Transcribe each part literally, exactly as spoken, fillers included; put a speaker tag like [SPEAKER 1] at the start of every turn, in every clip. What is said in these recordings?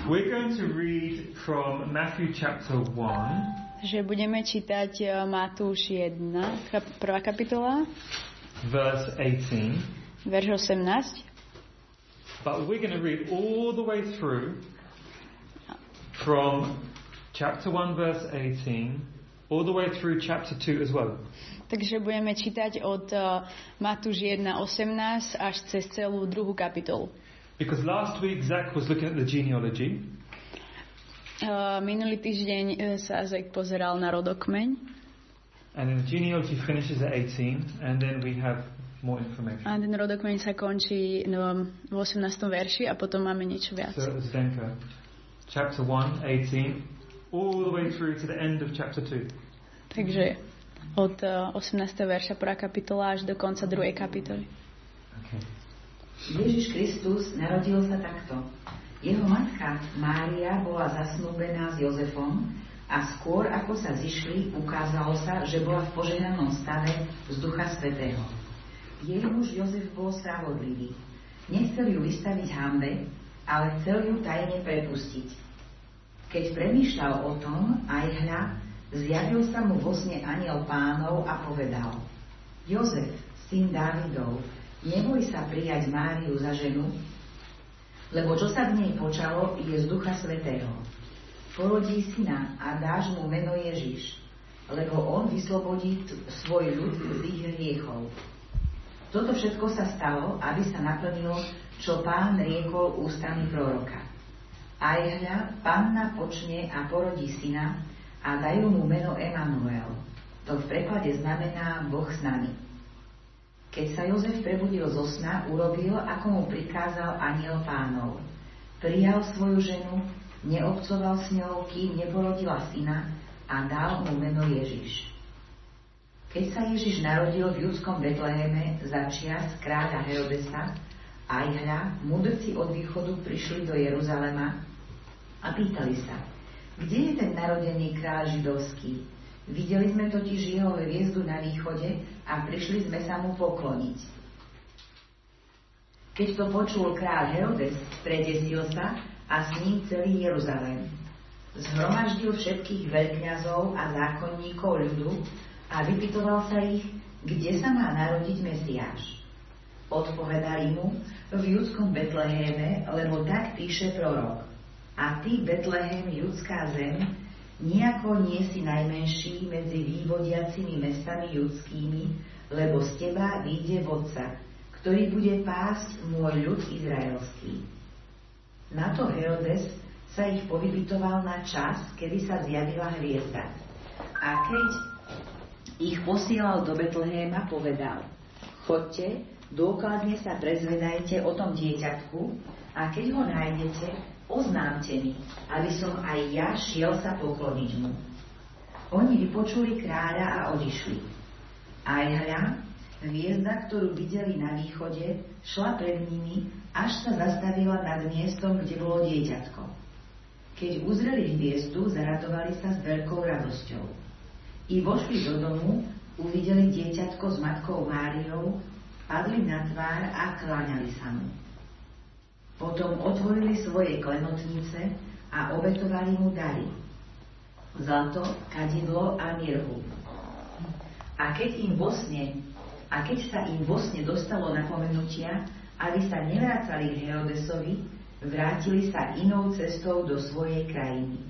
[SPEAKER 1] We're going to read from Matthew chapter one.
[SPEAKER 2] Že budeme čítať Matúš jeden, prvá kapitola,
[SPEAKER 1] verse eighteen.
[SPEAKER 2] Verš osemnásť.
[SPEAKER 1] But we're going to read all the way through from chapter one verse eighteen all the way through chapter two as well.
[SPEAKER 2] Takže budeme čítať od uh, Matúš jeden osemnásť až cez celú druhú kapitolu.
[SPEAKER 1] Because last week Zach was looking at the genealogy.
[SPEAKER 2] Uh, minulý týždeň uh, sa Zach pozeral na rodokmeň.
[SPEAKER 1] And then the genealogy finishes at eighteen, and then we have more information.
[SPEAKER 2] A ten rodokmeň sa končí no, v osemnástom verši a potom máme niečo viac.
[SPEAKER 1] So Zdenka, chapter one, eighteen, all the way through to the end of chapter two.
[SPEAKER 2] Takže od uh, osemnásteho verša prvá kapitola až do konca druhej kapitoly.
[SPEAKER 1] Okay.
[SPEAKER 3] Ježiš Kristus narodil sa takto. Jeho matka Mária bola zasnúbená s Jozefom a skôr ako sa zišli, ukázalo sa, že bola v požehnanom stave z Ducha Svätého. Jej muž Jozef bol spravodlivý. Nechcel ju vystaviť hanbe, ale chcel ju tajne prepustiť. Keď premýšľal o tom, aj hľa, zjavil sa mu vo sne anjel Pánov a povedal: Jozef, syn Dávidov, neboj sa prijať Máriu za ženu, lebo čo sa v nej počalo, je z Ducha Svätého. Porodí syna a dáš mu meno Ježiš, lebo on vyslobodí t- svoj ľud z ich hriechov. Toto všetko sa stalo, aby sa naplnilo, čo Pán riekol ústami proroka. Aj hľa, panna počne a porodí syna a dajú mu meno Emanuel. To v preklade znamená Boh s nami. Keď sa Jozef prebudil zo sna, urobil, ako mu prikázal anjel Pánov. Prijal svoju ženu, neobcoval s ňou, kým neporodila syna a dal mu meno Ježiš. Keď sa Ježiš narodil v judskom Betleheme za čias kráľa Herodesa, aj hľa, mudrci od východu prišli do Jeruzalema a pýtali sa: Kde je ten narodený kráľ židovský? Videli sme totiž jeho hviezdu na východe a prišli sme sa mu pokloniť. Keď to počul kráľ Herodes, predesil sa a s ním celý Jeruzalém. Zhromaždil všetkých veľkňazov a zákonníkov ľudu a vypytoval sa ich, kde sa má narodiť Mesiáš. Odpovedali mu: v judskom Betleheme, lebo tak píše prorok: A ty, Betlehem, judská zem, nijako nie si najmenší medzi vývodiacimi mestami judskými, lebo z teba vyjde vodca, ktorý bude pásť môj ľud izraelský. Na to Herodes sa ich povypytoval na čas, kedy sa zjavila hviezda. A keď ich posielal do Betlehema, povedal: Chodte, dôkladne sa prezvedajte o tom dieťatku a keď ho nájdete, oznámte mi, aby som aj ja šiel sa pokloniť mu. Oni vypočuli kráľa a odišli. Aj hľa, hviezda, ktorú videli na východe, šla pred nimi, až sa zastavila nad miestom, kde bolo dieťatko. Keď uzreli hviezdu, zaradovali sa s veľkou radosťou. I vošli do domu, uvideli dieťatko s matkou Máriou, padli na tvár a kláňali sa mu. Potom otvorili svoje klenotnice a obetovali mu dary: zlato, kadidlo a mirhu. A keď im vo sne, a keď sa im vo sne dostalo napomenutia, aby sa nevrácali k Herodesovi, vrátili sa inou cestou do svojej krajiny.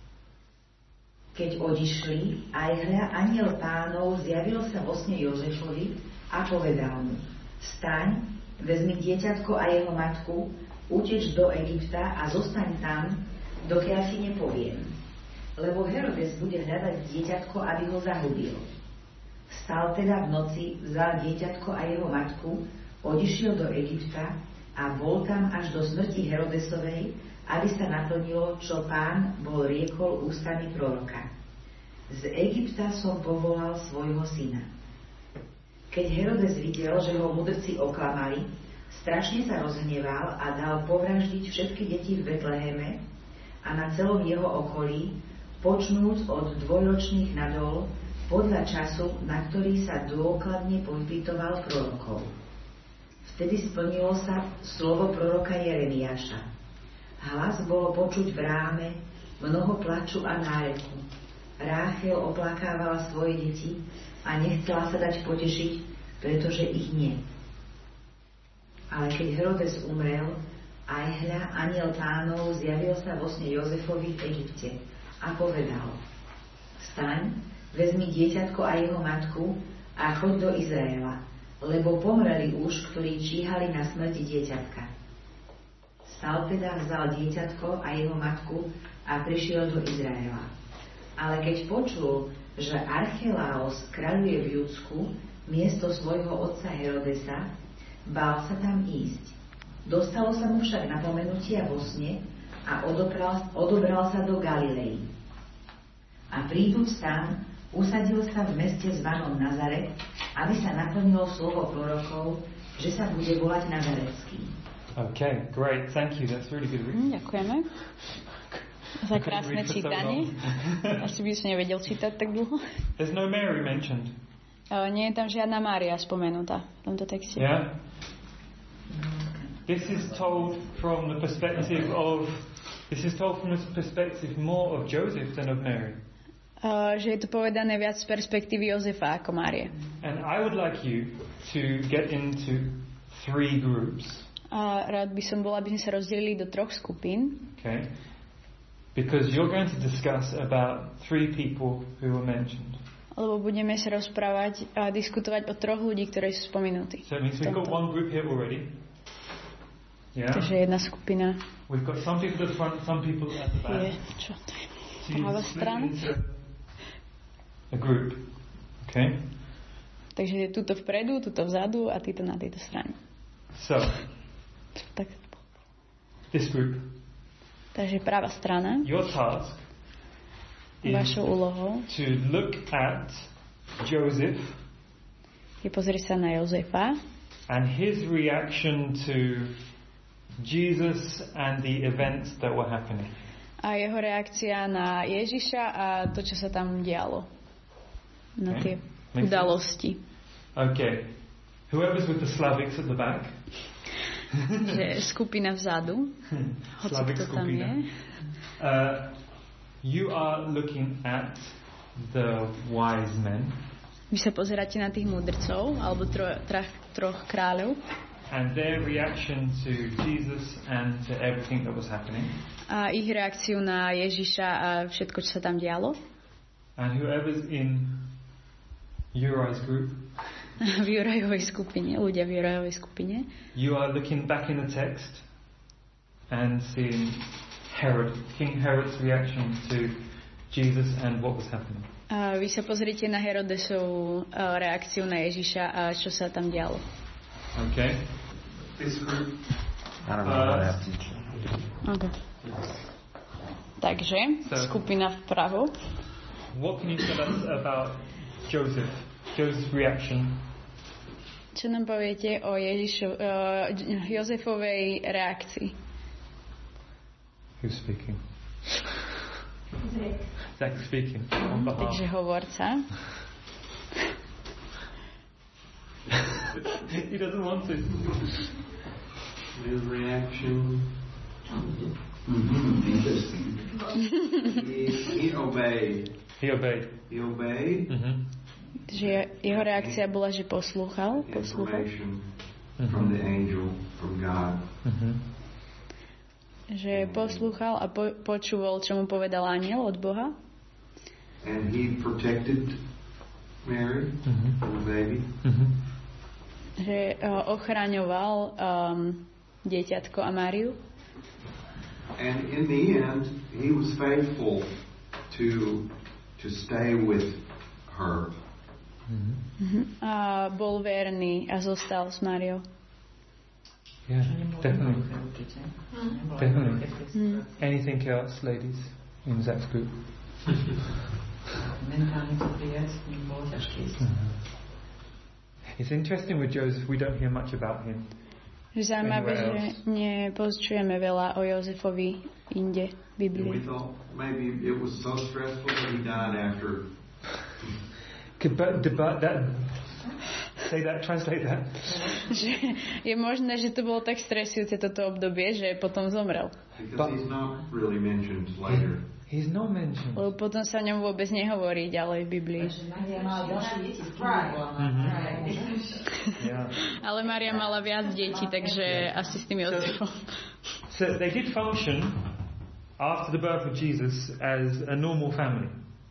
[SPEAKER 3] Keď odišli, aj hľa anjel Pánov zjavil sa vo sne Jozefovi a povedal mu: Vstaň, vezmi dieťatko a jeho matku, uteč do Egypta a zostaň tam, dokiaľ ti nepoviem. Lebo Herodes bude hľadať dieťatko, aby ho zahubil. Vstal teda v noci, vzal dieťatko a jeho matku, odišiel do Egypta a bol tam až do smrti Herodesovej, aby sa naplnilo, čo Pán bol riekol ústami proroka: Z Egypta som povolal svojho syna. Keď Herodes videl, že ho mudrci oklamali, strašne sa rozhneval a dal povraždiť všetky deti v Betleheme a na celom jeho okolí, počnúc od dvojročných nadol, podľa času, na ktorý sa dôkladne podpytoval prorokov. Vtedy splnilo sa slovo proroka Jeremiáša. Hlas bolo počuť v ráme, mnoho plaču a náreku. Ráchel oplakávala svoje deti a nechcela sa dať potešiť, pretože ich nie. Ale keď Herodes umrel, aj hľa, anjel Pánov zjavil sa vo sne Jozefovi v Egypte a povedal: Vstaň, vezmi dieťatko a jeho matku a choď do Izraela, lebo pomreli už, ktorí číhali na smrti dieťatka. Stal teda, vzal dieťatko a jeho matku a prišiel do Izraela. Ale keď počul, že Archelaos kráľuje v Judsku miesto svojho otca Herodesa, bál sa tam ísť. Dostalo sa mu však napomenutia vo sne a odobral, odobral sa do Galilei. A príduc tam, usadil sa v meste zvanom Nazaret, aby sa naplnilo slovo prorokov, že sa bude volať Nazaretský.
[SPEAKER 1] Okay, great. Thank you. That's really good reading.
[SPEAKER 2] Ďakujeme za krásne čítanie. Asi by som nevedel čítať tak dlho.
[SPEAKER 1] There's no Mary mentioned.
[SPEAKER 2] Uh, nie je tam žiadna Mária spomenutá v tomto texte.
[SPEAKER 1] Yeah. This is told from the perspective of this is told from the perspective more of Joseph than of Mary.
[SPEAKER 2] Uh, že je to povedané viac z perspektívy Jozefa ako Márie.
[SPEAKER 1] And I would like you to get into three groups.
[SPEAKER 2] A rád by som bola, aby sme sa rozdelili do troch skupín.
[SPEAKER 1] Okay. Because you're going to discuss about three people who were mentioned.
[SPEAKER 2] Lebo budeme sa rozprávať a diskutovať o troch ľudí, ktorí sú spomenutí.
[SPEAKER 1] So it means we've got one group here already. Yeah.
[SPEAKER 2] Takže jedna skupina.
[SPEAKER 1] We've got some people at the front, some people at the back.
[SPEAKER 2] Je, čo to je? Pravá strana.
[SPEAKER 1] A group. Okay.
[SPEAKER 2] Takže tuto vpredu, tuto vzadu a títo na tejto strane.
[SPEAKER 1] So.
[SPEAKER 2] Tak.
[SPEAKER 1] This group.
[SPEAKER 2] Takže pravá strana.
[SPEAKER 1] Your task is
[SPEAKER 2] vašou úlohou
[SPEAKER 1] to look at Joseph
[SPEAKER 2] je pozrieť sa na Jozefa
[SPEAKER 1] and his reaction to Jesus and the events that were happening.
[SPEAKER 2] A jeho reakcia na Ježiša a to, čo sa tam dialo. Na
[SPEAKER 1] Okay.
[SPEAKER 2] tie udalosti.
[SPEAKER 1] Okay. Whoever's with the Slavics at the back.
[SPEAKER 2] Že skupina vzadu. Hoci
[SPEAKER 1] Slavic
[SPEAKER 2] kto tam je.
[SPEAKER 1] Uh, you are looking at the wise men.
[SPEAKER 2] Vy sa pozeráte na tých múdrcov, alebo tro, troch, troch kráľov.
[SPEAKER 1] And their reaction to Jesus and to everything that was happening.
[SPEAKER 2] A ich reakciu na Ježiša a všetko, čo sa tam dialo.
[SPEAKER 1] And whoever's in Uriah's group.
[SPEAKER 2] V Jurajovej skupine, ľudia v Jurajovej skupine.
[SPEAKER 1] You are looking back in the text and seeing Herod, King Herod's reaction to Jesus and what was happening.
[SPEAKER 2] A vy sa pozrite na Herodesovú reakciu na Ježiša a čo sa tam dialo.
[SPEAKER 1] Okay. This group.
[SPEAKER 4] I don't know how that teach.
[SPEAKER 2] Okay. Takže,
[SPEAKER 1] So,
[SPEAKER 2] skupina vpravo.
[SPEAKER 1] What can you tell us about Joseph? Joseph's reaction.
[SPEAKER 2] Čo nám poviete o Ježišo, uh, Jozefovej reakcii?
[SPEAKER 1] Who's speaking? Zach speaking. On behalf.
[SPEAKER 2] Takže hovorca.
[SPEAKER 1] He doesn't want to.
[SPEAKER 4] His reaction. Mm-hmm. Interesting. he, he obeyed.
[SPEAKER 1] He obeyed.
[SPEAKER 4] He obeyed.
[SPEAKER 1] Mm-hmm.
[SPEAKER 2] Že jeho reakcia bola, že poslúchal. poslúchal.
[SPEAKER 4] Information from the angel, from God.
[SPEAKER 1] Mm-hmm.
[SPEAKER 2] Že poslúchal a po, počúval, čo mu povedal anjel od Boha.
[SPEAKER 4] And he protected Mary,
[SPEAKER 1] Mm-hmm.
[SPEAKER 4] the baby.
[SPEAKER 1] Mm-hmm.
[SPEAKER 2] Že uh, ochraňoval um, dieťatko a Máriu.
[SPEAKER 4] And in the end, he was faithful to to stay with her.
[SPEAKER 1] Mm-hmm.
[SPEAKER 2] A bol verný a zostal s Máriou.
[SPEAKER 1] Yeah, definitely. Definitely.
[SPEAKER 2] Hmm.
[SPEAKER 1] Anything else, ladies, in Zach's group? It's interesting with Joseph, we don't hear much about him.
[SPEAKER 2] Zaujímavé, že
[SPEAKER 1] Anywhere else.
[SPEAKER 2] nepočujeme veľa o Jozefovi inde v
[SPEAKER 4] And we
[SPEAKER 2] Biblii.
[SPEAKER 4] thought maybe it was so stressful that he died after.
[SPEAKER 1] Could- But, but that Say that, translate that.
[SPEAKER 2] Že je možné, že to bolo tak stresujúce toto obdobie, že potom zomrel.
[SPEAKER 4] Because he's not really mentioned later.
[SPEAKER 1] He's not mentioned.
[SPEAKER 2] Lebo potom sa o ňom vôbec nehovorí ďalej v Biblii.
[SPEAKER 1] Yeah.
[SPEAKER 2] Ale Mária mala viac detí, takže asi s tým Jozefom.
[SPEAKER 1] So they did function after the birth of Jesus as a normal family.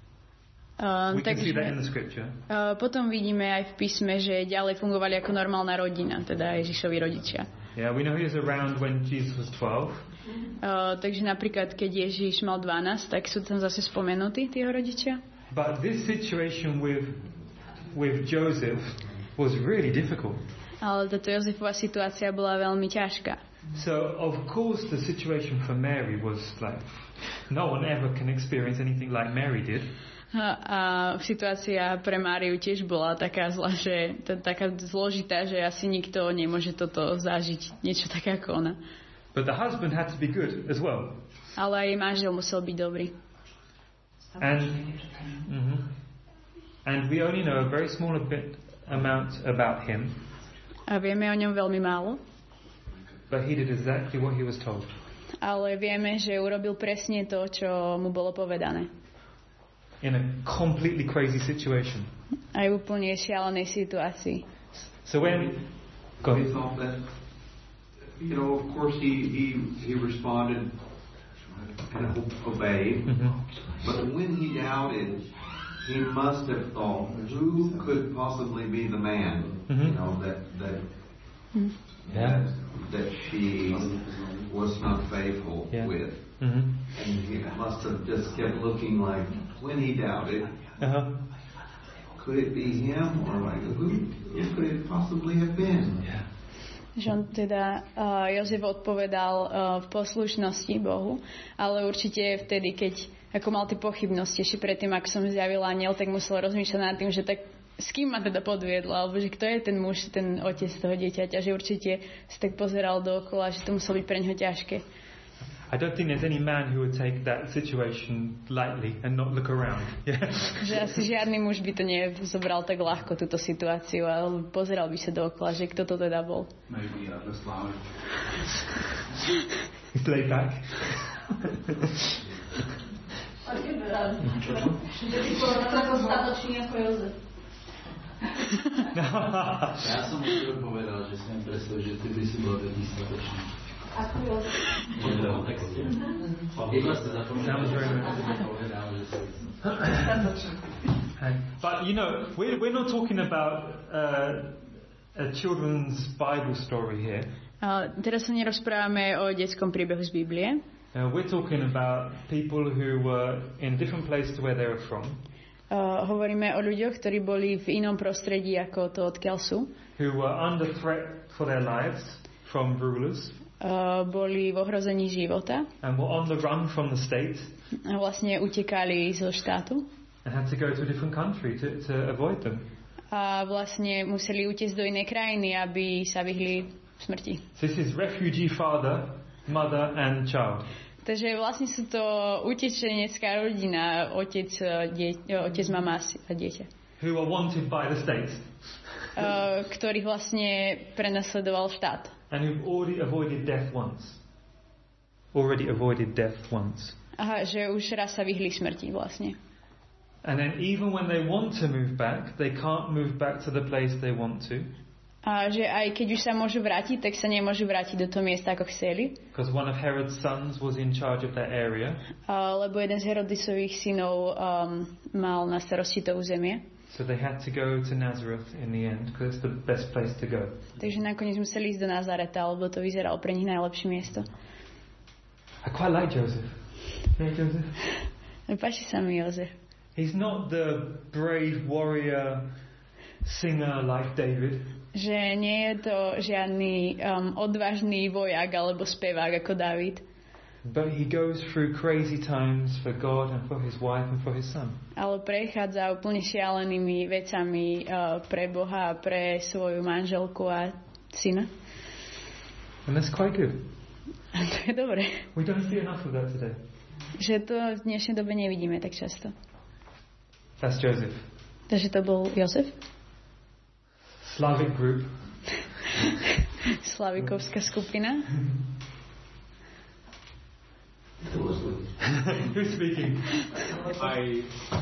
[SPEAKER 2] Uh,
[SPEAKER 1] We can see that in
[SPEAKER 2] takže
[SPEAKER 1] the scripture.
[SPEAKER 2] uh, potom vidíme aj v písme, že ďalej fungovali ako normálna rodina, teda Ježišovi rodičia.
[SPEAKER 1] Yeah, we know he was around when Jesus was twelve.
[SPEAKER 2] Uh, takže napríklad, keď Ježiš mal dvanásť, tak sú tam zase spomenutí tí jeho rodičia.
[SPEAKER 1] But this situation with with Joseph was really difficult.
[SPEAKER 2] Ale táto Jozefová situácia bola veľmi ťažká.
[SPEAKER 1] So of course the situation for Mary was like no one ever can experience anything like Mary did.
[SPEAKER 2] A, a situácia pre Máriu tiež bola taká zlá, že to, taká zložitá, že asi nikto nemôže toto zažiť, niečo také ako ona.
[SPEAKER 1] But the husband had to be good as well.
[SPEAKER 2] Ale aj manžel musel byť dobrý.
[SPEAKER 1] And mhm. and we only know a very small bit amount about him.
[SPEAKER 2] A vieme o ňom veľmi málo,
[SPEAKER 1] But he did exactly what he was told.
[SPEAKER 2] ale vieme, že urobil presne to, čo mu bolo povedané.
[SPEAKER 1] In a completely crazy situation.
[SPEAKER 2] Aj v úplne šialenej situácii.
[SPEAKER 1] So when go
[SPEAKER 4] They thought that, you know, of course he, he, he responded and obeyed.
[SPEAKER 1] Mhm.
[SPEAKER 4] But when he doubted, he must have thought, who could possibly be the man,
[SPEAKER 1] Mhm.
[SPEAKER 4] you know, that that
[SPEAKER 1] Yeah.
[SPEAKER 4] that she was not faithful
[SPEAKER 1] Yeah.
[SPEAKER 4] with.
[SPEAKER 1] Mhm.
[SPEAKER 4] And he must have just kept looking like, when he doubted,
[SPEAKER 1] Uh-huh.
[SPEAKER 4] could it be him, or like who, who could it possibly have been?
[SPEAKER 1] Yeah.
[SPEAKER 2] Že on teda, uh, Jozef odpovedal uh, v poslušnosti Bohu, ale určite vtedy, keď ako mal tie pochybnosti ešte predtým, ako som zjavil aniel, tak musel rozmýšľať nad tým, že tak s kým ma teda podviedla, alebo že kto je ten muž, ten otec toho dieťaťa, že určite si tak pozeral dookola, že to muselo byť pre neho ťažké.
[SPEAKER 1] I don't think there's any man who would take that situation lightly and not look around. Yeah.
[SPEAKER 2] Že asi žiadny muž by to nezobral tak ľahko, túto situáciu, ale pozeral by sa dookola, že kto to teda bol.
[SPEAKER 5] Maybe Jaroslav.
[SPEAKER 1] He's laid back.
[SPEAKER 5] Ja som už povedal, že som predstavil, že ty by si bol taký statočný.
[SPEAKER 2] Ako Jozef?
[SPEAKER 5] Povedal v texte. Iba ste zapomínali, že som povedal, že si...
[SPEAKER 1] But you know, we're, we're not talking about uh, a children's Bible story here.
[SPEAKER 2] A teraz sa nerozprávame o detskom príbehu z Biblie.
[SPEAKER 1] Uh, we're talking about people who were in different places to where they were from.
[SPEAKER 2] Uh, hovoríme o ľuďoch, ktorí boli v inom prostredí ako to, odkiaľ sú.
[SPEAKER 1] Who were under threat for their lives from rulers.
[SPEAKER 2] Uh, boli v ohrození života.
[SPEAKER 1] And were on the run from the state.
[SPEAKER 2] A vlastne utekali zo štátu.
[SPEAKER 1] And had to go to a different country to, to avoid them.
[SPEAKER 2] A vlastne museli utiecť do inej krajiny, aby sa vyhli smrti.
[SPEAKER 1] So this is refugee father, mother and child.
[SPEAKER 2] Takže vlastne sú to utečenecká rodina, otec, die, otec mama a dieťa.
[SPEAKER 1] Who are wanted by the state.
[SPEAKER 2] Uh, ktorých vlastne prenasledoval štát.
[SPEAKER 1] And who've already avoided death once. Already avoided death once.
[SPEAKER 2] Aha, že už raz sa vyhli smrti vlastne.
[SPEAKER 1] And then even when they want to move back, they can't move back to the place they want to.
[SPEAKER 2] A že aj keď už sa môžu vrátiť, tak sa nemôžu vrátiť do toho miesta, ako chceli.
[SPEAKER 1] Because one of Herod's sons was in charge of that area.
[SPEAKER 2] A, lebo jeden z Herodisových synov um, mal na starosti to územie.
[SPEAKER 1] So they had to go to Nazareth in the end, because it's the best place to go.
[SPEAKER 2] Takže nakoniec museli ísť do Nazareta, lebo to vyzeralo pre nich najlepšie miesto.
[SPEAKER 1] I quite like Joseph. Yeah, Joseph.
[SPEAKER 2] Páči sa mi Jozef.
[SPEAKER 1] He's not the brave warrior singer like David.
[SPEAKER 2] Že nie je to žiadny um, odvážny vojak alebo spevák ako David.
[SPEAKER 1] But he goes through crazy times for God and for his wife and for his son.
[SPEAKER 2] Ale prechádza úplne šialenými vecami uh, pre Boha a pre svoju manželku a syna.
[SPEAKER 1] And that's quite good.
[SPEAKER 2] A to je dobré.
[SPEAKER 1] We don't see enough of that today.
[SPEAKER 2] Že to v dnešnej dobe nevidíme tak často.
[SPEAKER 1] That's Joseph.
[SPEAKER 2] Takže to bol Jozef.
[SPEAKER 1] Slavic group.
[SPEAKER 2] Slavikovská skupina.
[SPEAKER 1] Who's speaking?
[SPEAKER 6] I.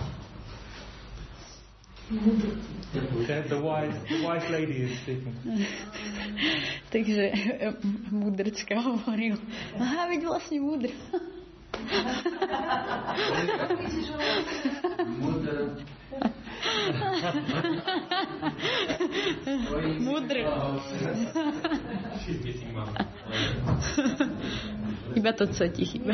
[SPEAKER 1] The, the wise, the wise lady is speaking.
[SPEAKER 2] Takže múdrčka hovoril. Aha, veď vlastne múdr.
[SPEAKER 5] Múdr.
[SPEAKER 2] Múdr.
[SPEAKER 6] She's missing mom.
[SPEAKER 2] Iba to, co ti chýba.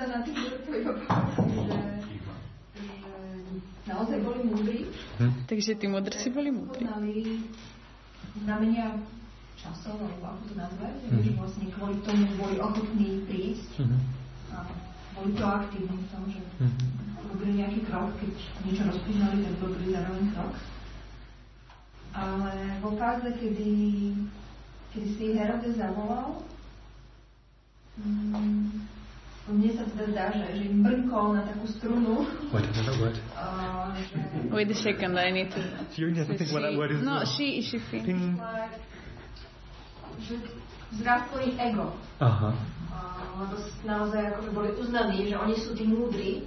[SPEAKER 7] Naozaj boli múdri.
[SPEAKER 1] Hm?
[SPEAKER 2] Takže tí múdrci boli múdri.
[SPEAKER 7] Poznali znamenia časov, alebo ako to nazvať, mm-hmm. že vlastne kvôli tomu boli ochotní prísť
[SPEAKER 1] Mm-hmm.
[SPEAKER 7] a boli proaktívni v tom, že
[SPEAKER 1] Mm-hmm.
[SPEAKER 7] robili nejaký krok, keď niečo rozpoznali, tak robili zároveň krok. Ale vo fáze, kedy, kedy si Herodes zavolal, mm, mne sa teda zdá, že, že im brnkol na takú strunu.
[SPEAKER 1] What is that word?
[SPEAKER 7] Uh, že...
[SPEAKER 2] Wait a second, I need to...
[SPEAKER 1] You need to think what that word is.
[SPEAKER 2] No, she, she thinks.
[SPEAKER 1] Ping.
[SPEAKER 7] Že vzrastlo ich ego.
[SPEAKER 1] Aha.
[SPEAKER 7] Uh, lebo naozaj akože boli uznaní, že oni sú tí múdri.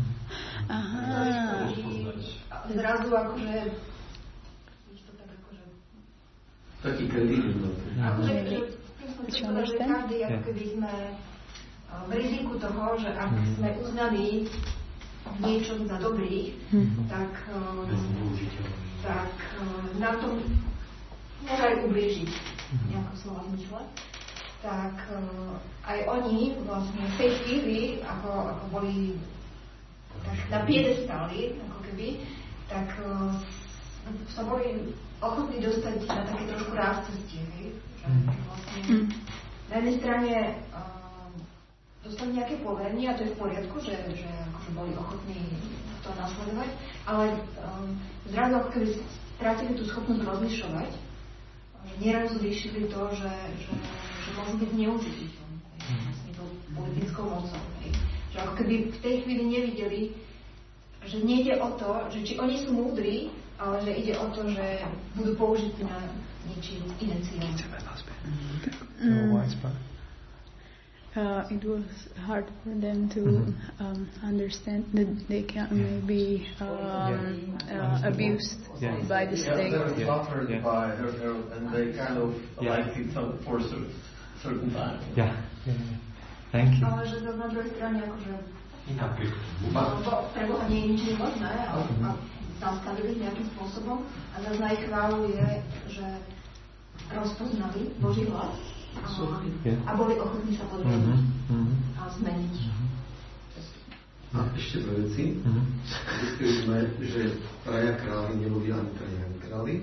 [SPEAKER 2] Aha.
[SPEAKER 7] Zrazu akože... to tak akože...
[SPEAKER 5] Taký kredit.
[SPEAKER 7] Akože, že, že, že každý, ako
[SPEAKER 1] Yeah.
[SPEAKER 7] keby sme v riziku toho, že ak
[SPEAKER 1] Mm.
[SPEAKER 7] sme uznaní v niečom za dobrých,
[SPEAKER 1] Mm.
[SPEAKER 7] tak, um, tak um, nám to môže aj ublížiť, nejako slova zmysle. Tak um, aj oni vlastne v tej chvíli, ako, ako boli tak na piedestáli, ako keby, tak um, sa boli ochotní dostať na také trošku rázcestie, hej? Že, že vlastne
[SPEAKER 2] Mm.
[SPEAKER 7] na jednej strane um, dostali nejaké poverenie a to je v poriadku, že, že akože boli ochotní to nasledovať, ale um, zrazu ako keby strátili tú schopnosť rozlišovať, že nieraz riešili to, že, že, že môžu byť zneužiteľom vlastne tou politickou mocou. Hej. Že ako keby v tej chvíli nevideli, že nejde o to, že či oni sú múdri, ale že ide o to, že budú použití na niečím iné cieľ.
[SPEAKER 2] Mm. Uh, it was hard for them to
[SPEAKER 1] Mhm.
[SPEAKER 2] um, understand that they can maybe um, uh, abused
[SPEAKER 1] Yeah.
[SPEAKER 2] by the
[SPEAKER 8] Yeah,
[SPEAKER 2] state.
[SPEAKER 8] they were
[SPEAKER 1] Yeah.
[SPEAKER 8] suffered
[SPEAKER 1] Yeah.
[SPEAKER 8] by her, her, and they kind of
[SPEAKER 1] Yeah.
[SPEAKER 8] liked it some- for a cer- certain time.
[SPEAKER 1] Yeah. Yeah. yeah. Thank you.
[SPEAKER 7] Ale že zase na druhej strane akože
[SPEAKER 6] Napríklad.
[SPEAKER 7] lebo pre Boha nie je nič nemožné, ale a nastavili nejakým spôsobom a zase na ich chválu je, že rozpoznali Boží hlas a,
[SPEAKER 1] Yeah.
[SPEAKER 7] a boli ochotní sa podriadiť
[SPEAKER 1] Mm-hmm. Mm-hmm.
[SPEAKER 7] a zmeniť.
[SPEAKER 5] A ešte dve veci.
[SPEAKER 1] Mm-hmm.
[SPEAKER 5] Zistili sme, že traja králi neboli ani traja ani králi.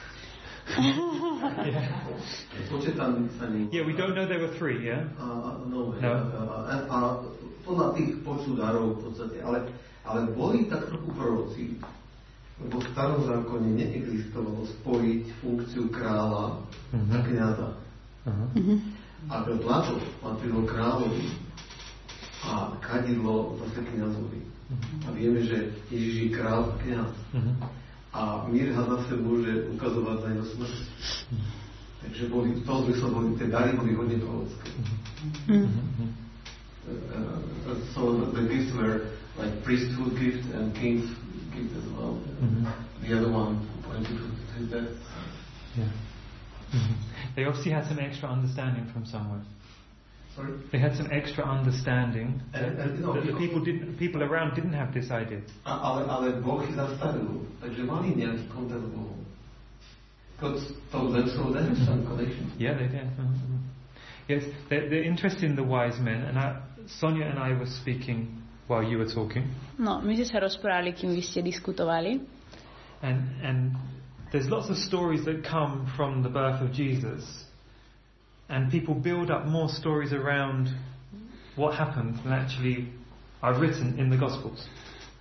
[SPEAKER 5] Počet tam sa nie...
[SPEAKER 1] Yeah, we don't know there were three, yeah?
[SPEAKER 5] Uh, no,
[SPEAKER 1] No.
[SPEAKER 5] A, a podľa tých počúdarov v podstate, ale, ale boli tak trochu proroci, lebo v starom zákone neexistovalo spojiť funkciu kráľa
[SPEAKER 1] Mhm.
[SPEAKER 5] a kňaza.
[SPEAKER 1] Uh-huh.
[SPEAKER 5] A to zlato patrilo kráľovi a kadidlo zase kňazovi. A vieme, že Ježiš je kráľ a kňaz.
[SPEAKER 1] Uh-huh.
[SPEAKER 5] A Mirha zase môže ukazovať na jeho smrť. Takže boli, v tom zmysle boli, tie dary boli hodne prorocké.
[SPEAKER 1] Mm-hmm.
[SPEAKER 5] Uh, so the gifts were like priesthood gift and king's gift as well.
[SPEAKER 1] Mhm.
[SPEAKER 5] The other one pointed to his death.
[SPEAKER 1] Yeah. Mm-hmm. They obviously had some extra understanding from somewhere.
[SPEAKER 5] Sorry?
[SPEAKER 1] They had some extra understanding
[SPEAKER 5] And- and, no,
[SPEAKER 1] that the
[SPEAKER 5] because-
[SPEAKER 1] people didn't, people around didn't have this idea.
[SPEAKER 5] A, ale, ale Boh ich zastavil, takže mali nejaký kontakt s Bohom. God told them, so they have some connection.
[SPEAKER 1] Yeah, they did. Mm-hmm. Yes, they're, they're interested in the wise men, and I, Sonia and I were speaking while you were talking,
[SPEAKER 2] No, my sme sa rozprávali, kým vy ste diskutovali.
[SPEAKER 1] and and there's lots of stories that come from the birth of Jesus, and people build up more stories around what happened than actually are written in the Gospels.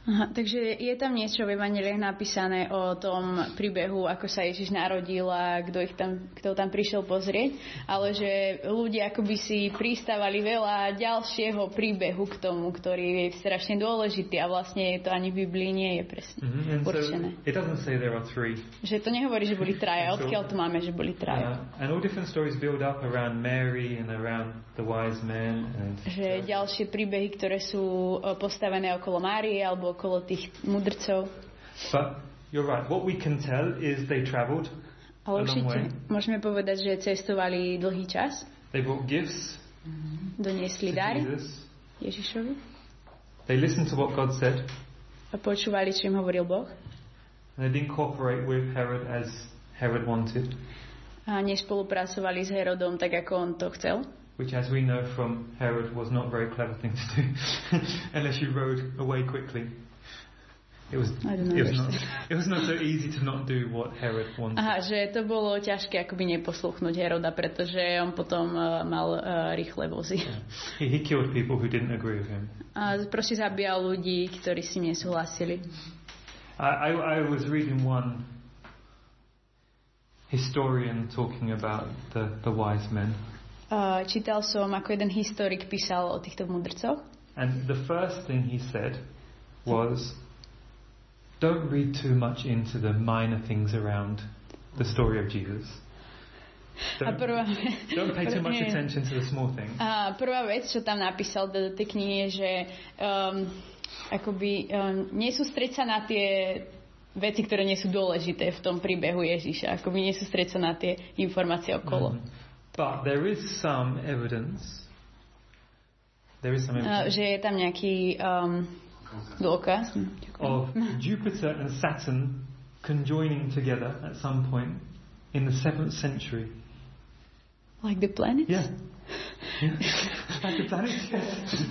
[SPEAKER 2] Aha, takže je tam niečo v evanjeliách napísané o tom príbehu, ako sa Ježiš narodil a kto, ich tam, kto tam prišiel pozrieť, ale že ľudia akoby si pristávali veľa ďalšieho príbehu k tomu, ktorý je strašne dôležitý a vlastne to ani v Biblii nie je presne mm-hmm. určené.
[SPEAKER 1] So it doesn't say there are three.
[SPEAKER 2] Že to nehovorí, že boli traja, odkiaľ to máme, že boli traja.
[SPEAKER 1] Uh, and all different stories build up around Mary and around the wise men. And
[SPEAKER 2] že ďalšie príbehy, ktoré sú postavené okolo Márie alebo okolo tých mudrcov.
[SPEAKER 1] But you're right. What we can tell is they traveled a long way.
[SPEAKER 2] Môžeme povedať, že cestovali dlhý čas.
[SPEAKER 1] They brought gifts.
[SPEAKER 2] Doniesli dary Ježišovi.
[SPEAKER 1] They listened to what God said.
[SPEAKER 2] A počúvali, čo im hovoril Boh.
[SPEAKER 1] And they didn't cooperate with Herod as Herod wanted.
[SPEAKER 2] A nespolupracovali s Herodom tak, ako on to chcel.
[SPEAKER 1] Which, as we know from Herod, was not a very clever thing to do, unless you rode away quickly. It was, it was not. It was not so easy to not do what Herod wanted.
[SPEAKER 2] Aha, že to bolo ťažké akoby neposluchnúť Heroda, pretože on potom uh, mal uh, rýchle vozy.
[SPEAKER 1] Yeah. He, he killed people who didn't agree with him.
[SPEAKER 2] A proste zabíjal ľudí, ktorí si nesúhlasili.
[SPEAKER 1] I, I, I was reading one historian talking about the, the wise men.
[SPEAKER 2] Uh, čítal som, ako jeden historik písal o týchto mudrcoch.
[SPEAKER 1] And the first thing he said was, don't read too much into the minor things around the story of Jesus. Don't, prvá, don't pay too much attention to the small things.
[SPEAKER 2] A prvá vec, čo tam napísal do tej knihy, je, že um, akoby um, nesústreď sa na tie veci, ktoré nie sú dôležité v tom príbehu Ježiša. Akoby nesústreď sa na tie informácie okolo. Mm.
[SPEAKER 1] But there is some evidence. There is some evidence.
[SPEAKER 2] Uh, že je tam nejaký um, dôkaz
[SPEAKER 1] of Jupiter and Saturn conjoining together at some point in the seventh century.
[SPEAKER 2] Like the planets?
[SPEAKER 1] Yeah. Yeah. Like the planets, yes.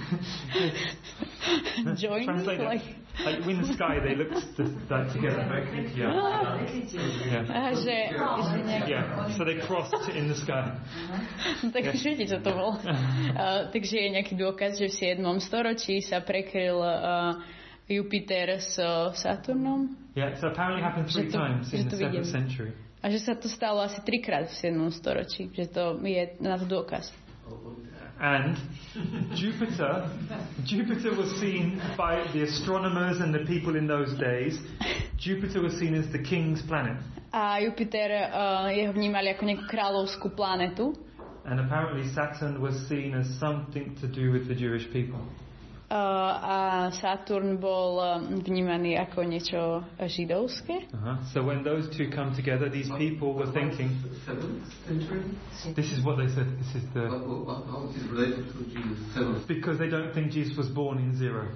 [SPEAKER 1] yes.
[SPEAKER 2] Joining?
[SPEAKER 1] Translate that.
[SPEAKER 2] Like...
[SPEAKER 1] like in the sky they look like together. Yeah.
[SPEAKER 2] Ah.
[SPEAKER 1] Yeah.
[SPEAKER 2] Ah, že, že nejak...
[SPEAKER 1] Yeah. So they crossed in the sky.
[SPEAKER 2] Tak už viete, čo to bol. Uh, takže je nejaký dôkaz, že v siedmom storočí sa prekryl uh, Jupiter s uh, Saturnom.
[SPEAKER 1] Yeah, so apparently happened three to, times in the seventh century.
[SPEAKER 2] A že sa to stalo asi trikrát v siedmom storočí. Že to je na to dôkaz.
[SPEAKER 1] And Jupiter, Jupiter was seen by the astronomers and the people in those days. Jupiter was seen as the king's planet.
[SPEAKER 2] A Jupiter, uh, jeho vnímali ako nejakú kráľovskú planetu.
[SPEAKER 1] And apparently Saturn was seen as something to do with the Jewish people.
[SPEAKER 2] Uh, a Saturn bol um, vnímaný ako niečo židovské.
[SPEAKER 1] Uh-huh. So when those two come together, these people were thinking. This is what they said. This is the.
[SPEAKER 5] How is it related to Jesus?
[SPEAKER 1] Because they don't think Jesus was born in zero.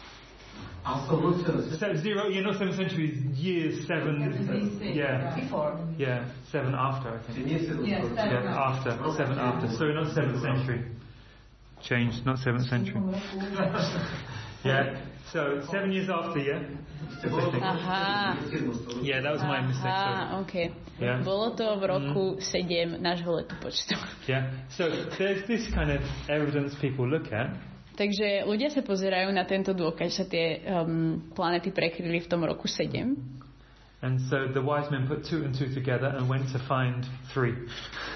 [SPEAKER 1] So zero, you know, seventh century years seven. Uh, yeah.
[SPEAKER 3] Before.
[SPEAKER 1] Yeah, seven after, I think.
[SPEAKER 3] Yeah, seven
[SPEAKER 1] yeah, after. Seven after. So not seventh century. Changed, not seventh century. Yeah, so seven years after, yeah?
[SPEAKER 2] Aha.
[SPEAKER 1] Yeah, that was my mistake.
[SPEAKER 2] Aha, okay. Yeah. Bolo to v roku mm. sedem nášho letopočtu.
[SPEAKER 1] Yeah, so there's this kind of evidence people look at.
[SPEAKER 2] Takže ľudia sa pozerajú na tento dôkaz, že tie um, planety prekryli v tom roku sedem.
[SPEAKER 1] And so the wise men put two and two together and went to find three.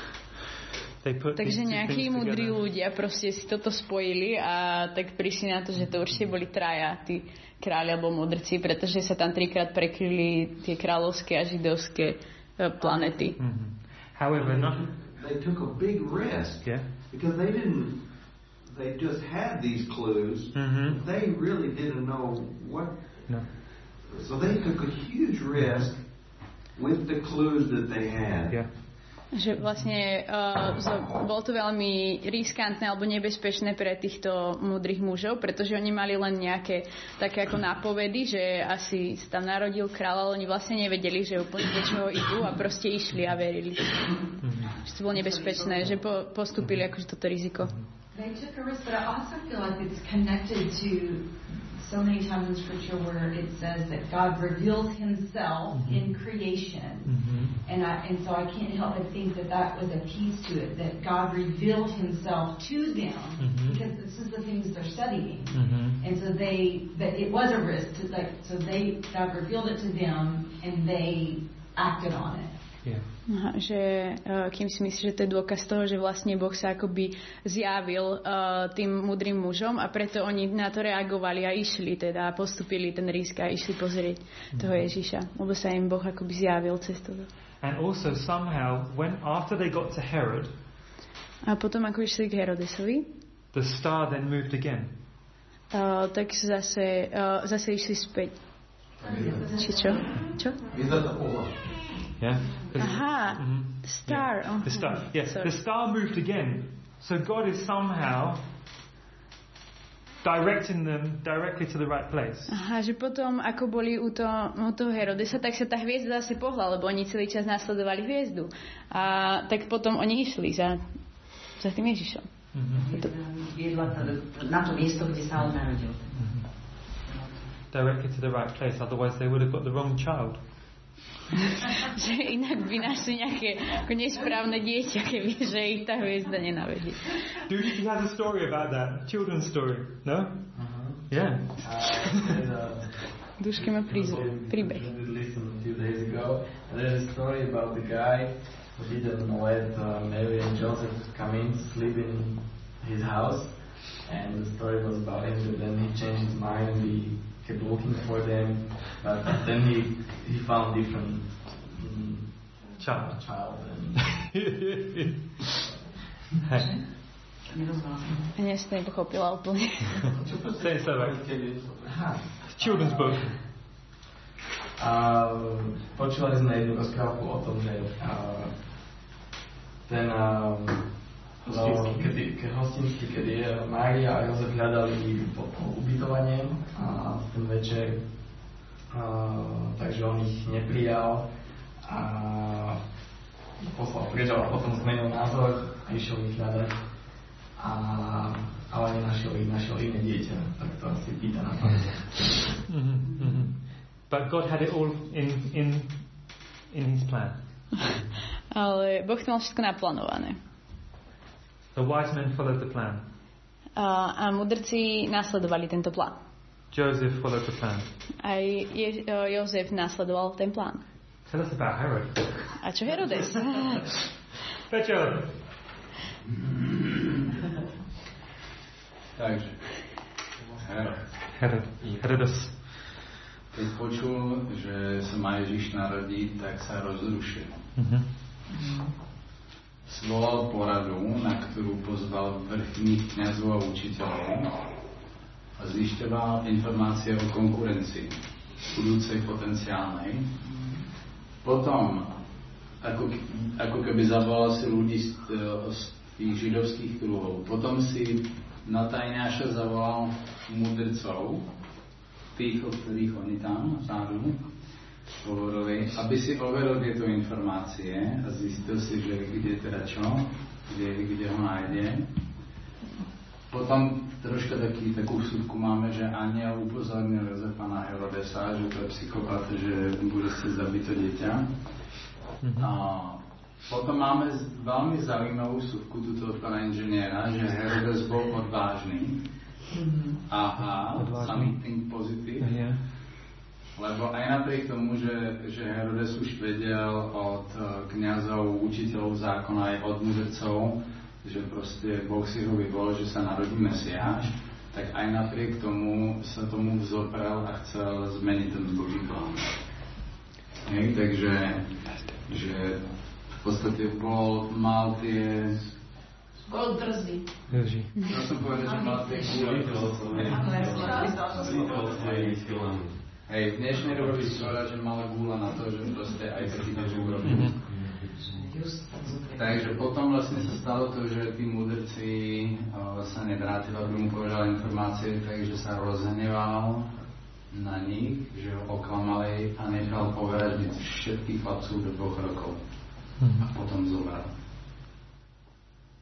[SPEAKER 2] Takže nejakí múdri ľudia proste si toto spojili a tak prišli na to, že to určite boli traja, tí králi alebo múdrci, pretože sa tam trikrát prekryli tie kráľovské a židovské uh, planety.
[SPEAKER 1] Mm-hmm. However, no,
[SPEAKER 4] they took a big risk
[SPEAKER 1] yeah.
[SPEAKER 4] because they didn't. They just had these clues.
[SPEAKER 1] Mm-hmm.
[SPEAKER 4] They really didn't know what.
[SPEAKER 1] No.
[SPEAKER 4] So they took a huge risk with the clues that they had.
[SPEAKER 1] Yeah.
[SPEAKER 2] Že vlastne uh, so, bolo to veľmi riskantné alebo nebezpečné pre týchto múdrych mužov, pretože oni mali len nejaké také ako nápovedy, že asi sa tam narodil kráľ, ale oni vlastne nevedeli, že úplne do čoho idú a proste išli a verili. Mm-hmm. Že to bolo nebezpečné, že po, postúpili akože toto riziko.
[SPEAKER 9] They took a risk, but I also feel like it's connected to so many times in Scripture where it says that God reveals Himself mm-hmm. in creation, mm-hmm. and I, and so I can't help but think that that was a piece to it, that God revealed Himself to them mm-hmm. because this is the things they're studying, mm-hmm. and so they that it was a risk to like so they God revealed it to them and they acted on it.
[SPEAKER 1] Yeah.
[SPEAKER 2] Aha, že uh, kým si myslíš, že to je dôkaz toho, že vlastne Boh sa akoby zjavil uh, tým múdrym mužom a preto oni na to reagovali a išli teda, postupili ten risk a išli pozrieť mm-hmm. toho Ježiša, lebo sa im Boh akoby zjavil cez to.
[SPEAKER 1] And also somehow when after they got to Herod,
[SPEAKER 2] a potom ako išli k Herodesovi,
[SPEAKER 1] the star then moved again.
[SPEAKER 2] Uh, tak zase uh, zase išli späť. Či čo? Čo?
[SPEAKER 1] Yeah.
[SPEAKER 2] Aha,
[SPEAKER 1] mm-hmm.
[SPEAKER 2] star.
[SPEAKER 1] Yeah.
[SPEAKER 2] Oh,
[SPEAKER 1] the star. Yes, yeah. The star moved again. So God is somehow directing them directly to the right place.
[SPEAKER 2] Aha, že potom, ako boli u, to, u toho Herodesa, tak sa tá hviezda zase pohla, lebo oni celý čas nasledovali hviezdu. A tak potom oni išli za, za tým Ježišom.
[SPEAKER 3] Mm-hmm. Na to miesto, kde sa on narodil.
[SPEAKER 1] Mm-hmm. Directly to the right place, otherwise they would have got the wrong child.
[SPEAKER 2] Že inak by našli nejaké ako nesprávne dieťa, keby že ich tá hviezda nenavedie.
[SPEAKER 1] Dude, he has a story about that. Children's story, no? Uh-huh. Yeah.
[SPEAKER 2] Dušky má príbeh.
[SPEAKER 8] Listen a few days ago. There's a story about the guy who didn't let uh, Mary and Joseph come in to sleep in his house. And the story was about him that then he changed his mind and he kept looking for them, but then he he found different um,
[SPEAKER 1] child.
[SPEAKER 8] child and
[SPEAKER 2] Ja som to nepochopila úplne.
[SPEAKER 1] Say it so like children's book.
[SPEAKER 8] Uh, počúvali sme jednu rozprávku o tom, že uh, ten uh, No, kedy, ke hostinsky, kedy Mária a Jozef hľadali pod ubytovaniem a ten večer a, takže on ich neprijal a poslal preč, ale potom zmenil názor a išiel ich hľadať a, ale nenašiel ich, našiel iné dieťa, tak to asi pýta na to.
[SPEAKER 1] Mm-hmm, mm-hmm. But God had it all in, in, in His plan.
[SPEAKER 2] Ale Boh to mal všetko naplánované.
[SPEAKER 1] The wise men followed the plan.
[SPEAKER 2] Uh, a mudrci nasledovali tento plán.
[SPEAKER 1] Joseph followed the plan.
[SPEAKER 2] Aj Je- uh, Jozef nasledoval ten plán.
[SPEAKER 1] Tell us about Herod.
[SPEAKER 2] A čo Herodes?
[SPEAKER 1] Pečo.
[SPEAKER 10] Takže Herod.
[SPEAKER 1] Herod. Herodes.
[SPEAKER 10] Keď počul, že sa má Ježiš narodiť, tak sa rozrušil.
[SPEAKER 1] Mm-hmm.
[SPEAKER 10] Svolal poradu, na ktorú pozval vrchných kňazov a učiteľov a zisťoval informácie o konkurencii, budúcej potenciálnej. Potom, ako, ako keby zavolal si ľudí z, z tých židovských kruhov, potom si na tajňáša zavolal mudrcov, tých, o ktorých oni tam vzadu hovorili, aby si overil tieto informácie a zistil si, že kde teda čo, kde, kde ho nájde. Potom troška taký, takú vsúdku máme, že Aniel upozornil Jozefa na Herodesa, že to je psychopat, že bude chcieť zabiť to dieťa. Mm-hmm. A potom máme veľmi zaujímavú vsúdku tuto od pána inžiniera, že Herodes bol odvážny. Mm-hmm. Aha, something positive. Yeah. Lebo aj napriek tomu, že, že Herodes už vedel od uh, kňazov, učiteľov zákona aj od mudrcov, že proste Boh si ho vyvolil, že sa narodí Mesiáš, tak aj napriek tomu sa tomu vzoprel a chcel zmeniť ten Boží plán. Hej, takže že v podstate bol, mal tie...
[SPEAKER 9] Bol drzý.
[SPEAKER 1] Drzý.
[SPEAKER 10] Ja som povedal, že mal tie kúly. Hej, v dnešnej dobe by som povedal, že mala gúla na to, že proste aj taký to urobí. Takže potom vlastne sa stalo to, že tí mudrci uh, sa nevrátili, aby mu povedal informácie, takže sa rozhneval na nich, že ho oklamali a nechal poveraždiť všetkých chlapcov do dvoch rokov. A potom zobral.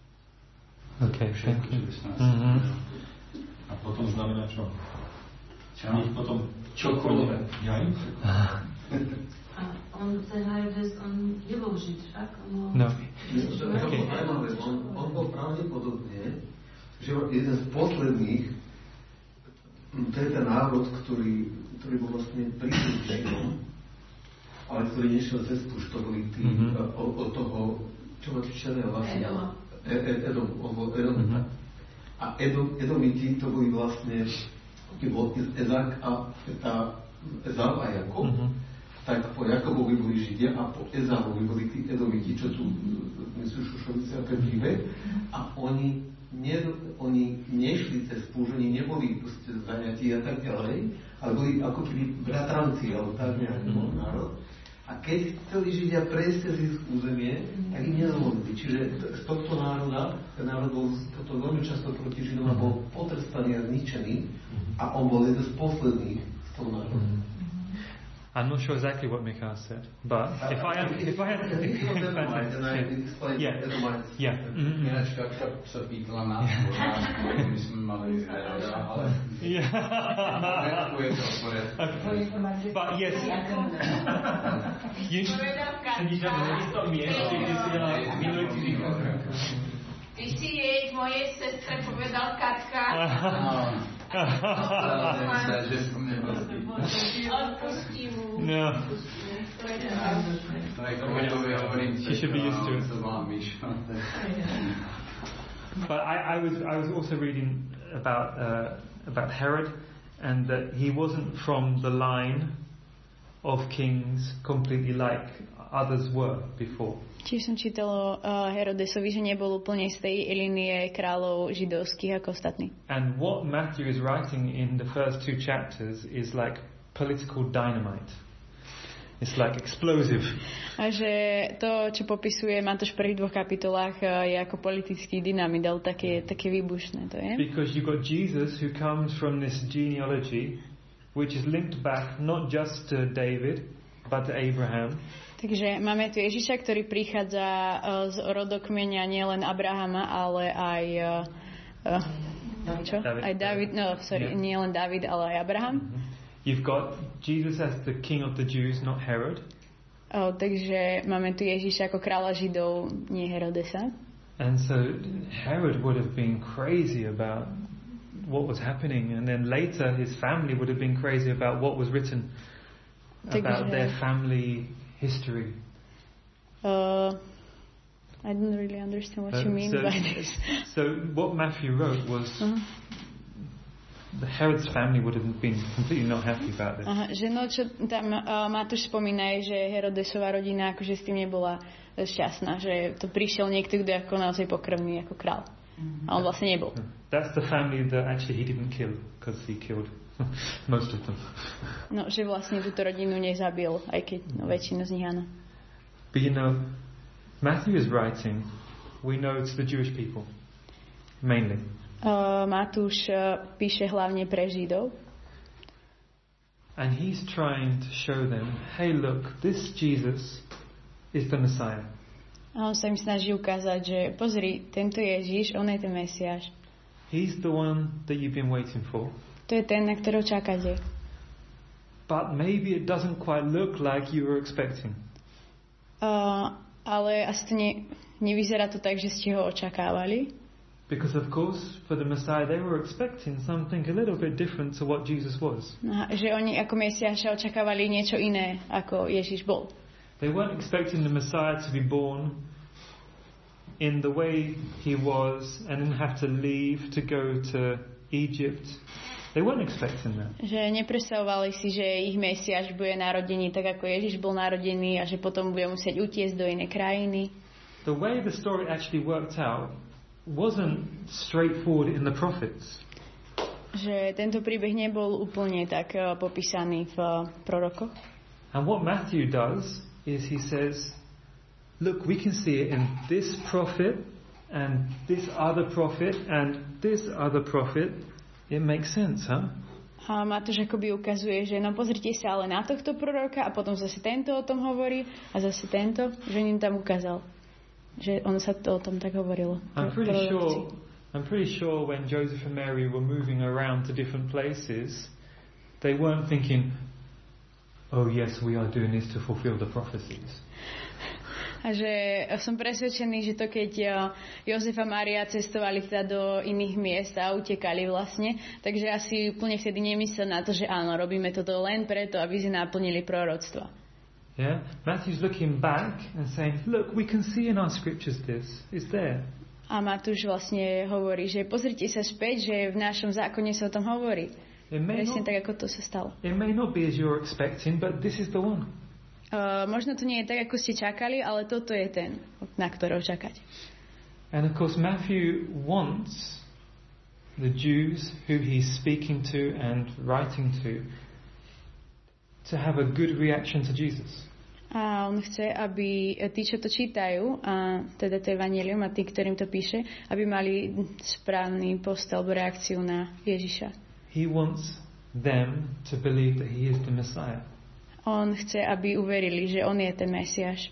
[SPEAKER 1] OK,
[SPEAKER 10] všetko, čo by sme
[SPEAKER 1] mm-hmm.
[SPEAKER 6] A potom znamená čo?
[SPEAKER 10] Čo?
[SPEAKER 6] Potom čokoľvek.
[SPEAKER 9] A on, ten Herodes, on nebol Žid, však? On,
[SPEAKER 1] No.
[SPEAKER 5] Okay. On, on bol pravdepodobne, že jeden z posledných, to je ten národ, ktorý, ktorý bol vlastne príslušníkom, ale ktorý nešiel cestu, že to boli tí, mm-hmm. od, od toho, čo ma číšené vlastne. Edom. Edom, on bol Edom. Mm-hmm. A Edom, Edomiti to boli vlastne, keď bol Ezak a tá Ezav a Jakob, mm-hmm. tak po Jakobovi boli Židia a po Ezavovi boli tí Edomiti, čo tu myslú Šušovice a ten príbeh. A oni, ne, oni nešli cez púž, oni neboli zaňatí a tak ďalej, ale boli ako keby bratranci, alebo tak nejak mm-hmm. národ. A keď chceli Židia prejsť cez ich územie, tak im nezvolili. Čiže z tohto národa, ten národ bol toto veľmi často proti Židom a bol potrestaný a zničený a on bol jeden z posledných z toho národa.
[SPEAKER 1] I'm not sure exactly what Mikhail said, but uh, if I if I had yeah yeah
[SPEAKER 10] Ináč Katka sa pýtala nás, my sme mali Heroda, ale je to v poriadku.
[SPEAKER 1] But yes, you
[SPEAKER 6] Sedíš na tom mieste, kde si dala minulý týždeň.
[SPEAKER 11] Ty si jej, mojej sestre povedal Katka. Odpustí mu.
[SPEAKER 1] No.
[SPEAKER 10] She
[SPEAKER 1] should be used to it. But I, I was I was also reading about uh, about Herod, and that he wasn't from the line of kings completely like others were before.
[SPEAKER 2] Čiže som čítal o uh, Herodesovi, že nebol úplne z tej línie kráľov židovských ako ostatní.
[SPEAKER 1] And what Matthew is writing in the first two chapters is like political dynamite. It's like explosive.
[SPEAKER 2] A že to, čo popisuje Matúš v prvých dvoch kapitolách, je ako politický dynamit, ale také, také výbušné to je.
[SPEAKER 1] Because you've got Jesus who comes from this genealogy which is linked back not just to David but to Abraham.
[SPEAKER 2] Takže máme tu Ježiša, ktorý prichádza uh, z rodokmeňa nielen Abrahama, ale aj uh, uh, čo?
[SPEAKER 1] David.
[SPEAKER 2] Aj David, no sorry, yeah. nie len David, ale aj Abraham.
[SPEAKER 1] Mm-hmm. You've got Jesus as the king of the Jews, not Herod.
[SPEAKER 2] Oh, takže máme tu Ježiša ako kráľa Židov, nie Herodesa.
[SPEAKER 1] And so Herod would have been crazy about what was happening, and then later his family would have been crazy about what was written about their family history.
[SPEAKER 2] Uh, I didn't really understand what uh, you mean
[SPEAKER 1] so,
[SPEAKER 2] by this.
[SPEAKER 1] So what Matthew wrote was uh-huh. the Herod's family would have been completely not happy about this.
[SPEAKER 2] Aha, že no, čo tam uh, Matúš spomína, že Herodesová rodina akože s tým nebola šťastná, že to prišiel niekto, kto ako naozaj pokrvný ako král. Mm-hmm. A on vlastne nebol.
[SPEAKER 1] That's the family that actually he didn't kill, because he killed most of them.
[SPEAKER 2] No, že vlastne túto rodinu nezabil, aj keď no, väčšinu z nich áno.
[SPEAKER 1] But you know, Matthew is writing, we know it's the Jewish people, mainly.
[SPEAKER 2] Uh, Matúš uh, píše hlavne pre Židov.
[SPEAKER 1] And he's trying to show them, hey look, this Jesus is the Messiah.
[SPEAKER 2] A on sa im snaží ukázať, že pozri, tento Ježiš, on je ten Mesiáš.
[SPEAKER 1] He's the one that you've been waiting for.
[SPEAKER 2] To je ten, na ktorého čakáte.
[SPEAKER 1] But maybe it doesn't quite look like you were expecting.
[SPEAKER 2] Uh, ale asi to ne, nevyzerá to tak, že ste ho očakávali.
[SPEAKER 1] Because of course, for the Messiah, they were expecting something a little bit different to what Jesus was.
[SPEAKER 2] Aha, že oni ako Mesiáša očakávali niečo iné, ako Ježiš bol.
[SPEAKER 1] They weren't expecting the Messiah to be born in the way he was and then have to leave to go to Egypt. They weren't expecting that.
[SPEAKER 2] Že nepredstavovali si, že ich Mesiáš bude narodený tak, ako Ježiš bol narodený a že potom bude musieť utiecť do inej krajiny.
[SPEAKER 1] The way the story actually worked out wasn't straightforward in the prophets.
[SPEAKER 2] Že tento príbeh nebol úplne tak uh, popísaný v uh, prorokoch.
[SPEAKER 1] And what Matthew does is he says, look, we can see it in this prophet and this other prophet and this other prophet. It makes sense, huh?
[SPEAKER 2] A Matúš akoby ukazuje, že no pozrite sa ale na tohto proroka a potom zase tento o tom hovorí a zase tento, že ním tam ukázal. Že on sa to o tom tak hovorilo.
[SPEAKER 1] I'm pretty sure I'm pretty sure when Joseph and Mary were moving around to different places, They weren't thinking, oh yes, we are doing this to fulfill the prophecies.
[SPEAKER 2] A že som presvedčený, že to keď Jozef a Mária cestovali teda do iných miest a utekali vlastne, takže asi úplne vtedy nemysleli na to, že áno, robíme toto len preto, aby si naplnili proroctva.
[SPEAKER 1] Yeah, Matthew's looking back and saying, look, we can see in our scriptures this, it's there.
[SPEAKER 2] A Matúš vlastne hovorí, že pozrite sa späť, že v našom zákone sa o tom hovorí. Presne tak, ako to sa stalo.
[SPEAKER 1] It may not be as you're expecting, but this is the one.
[SPEAKER 2] Uh, možno to nie je tak, ako ste čakali, ale toto je ten, na ktorého čakať.
[SPEAKER 1] And of course Matthew wants the Jews who he's speaking to and writing to to have a good reaction to Jesus.
[SPEAKER 2] A on chce, aby tí, čo to čítajú, a teda to evanjelium a tí, ktorým to píše, aby mali správny postoj alebo reakciu na Ježiša.
[SPEAKER 1] He wants them to believe that he is the Messiah.
[SPEAKER 2] On chce, aby uverili, že on je ten Mesiáš.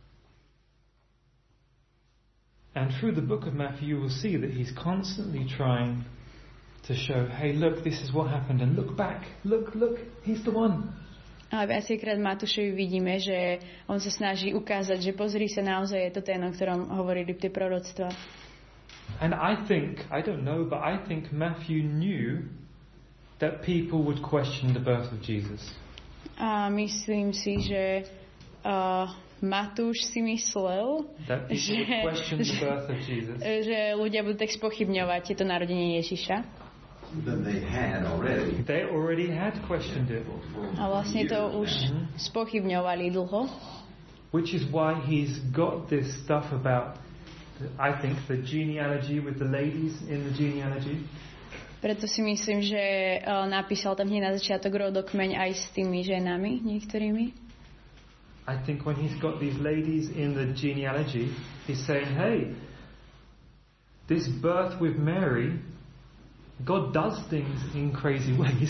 [SPEAKER 1] And through the book of Matthew you will see that he's constantly trying to show, hey, look, this is what happened, and look back, look, look, he's the one.
[SPEAKER 2] A viacejkrát Matúšovi vidíme, že on sa snaží ukázať, že pozri sa, naozaj je to ten, o ktorom hovorili tie proroctvá.
[SPEAKER 1] And I think, I don't know, but I think Matthew knew that people would question the birth of Jesus.
[SPEAKER 2] A myslím si, že uh, Matúš si myslel, že, že, že ľudia budú tak spochybňovať tieto narodenie Ježiša.
[SPEAKER 5] They had already.
[SPEAKER 1] They already had questioned it.
[SPEAKER 2] A vlastne to už spochybňovali dlho.
[SPEAKER 1] Which is why he's got this stuff about, I think, the genealogy with the ladies in the genealogy.
[SPEAKER 2] Preto si myslím, že uh, napísal tam hneď na začiatok rodokmeň aj s tými ženami niektorými.
[SPEAKER 1] I think when he's got these ladies in the genealogy, he's saying, hey, this birth with Mary, God does things in crazy ways.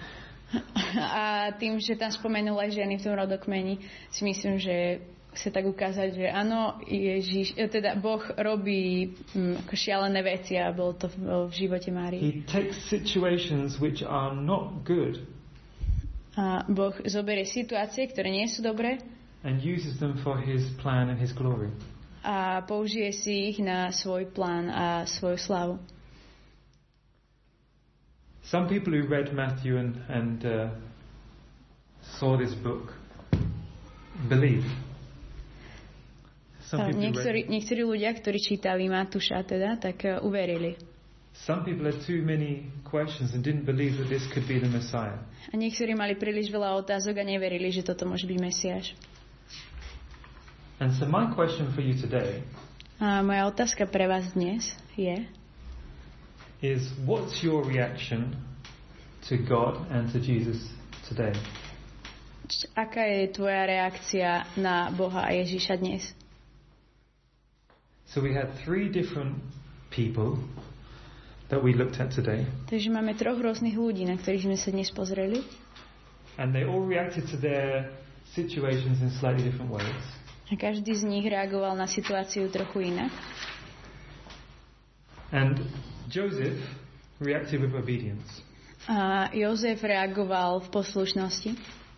[SPEAKER 2] A tým, že tam spomenul aj ženy v tom rodokmeni, si myslím, že chce tak ukázať, že áno, Ježiš, teda Boh robí hm, ako šialené veci a bolo to v, v živote Márie.
[SPEAKER 1] He takes situations which are not good.
[SPEAKER 2] A Boh zoberie situácie, ktoré nie sú dobré.
[SPEAKER 1] And uses them for his plan and his glory.
[SPEAKER 2] A použije si ich na svoj plán a svoju slavu.
[SPEAKER 1] Some people who read Matthew and, and uh, saw this book believe.
[SPEAKER 2] Niektorí, niektorí ľudia, ktorí čítali Matúša, teda, tak uh, uverili.
[SPEAKER 1] Some people had too many questions and didn't believe that this could be the Messiah.
[SPEAKER 2] A niektorí mali príliš veľa otázok a neverili, že toto môže byť Mesiáš.
[SPEAKER 1] And so my question for you today
[SPEAKER 2] a moja otázka pre vás dnes je
[SPEAKER 1] is what's your reaction to God and to Jesus today?
[SPEAKER 2] Aká je tvoja reakcia na Boha a Ježiša dnes?
[SPEAKER 1] So we had three different people that we looked at today.
[SPEAKER 2] Takže máme troch rôznych ľudí, na ktorých sme sa dnes pozreli.
[SPEAKER 1] And they all reacted to their situations in slightly different ways.
[SPEAKER 2] A každý z nich reagoval na situáciu trochu inak.
[SPEAKER 1] And Joseph reacted with obedience.
[SPEAKER 2] A Jozef reagoval v poslušnosti.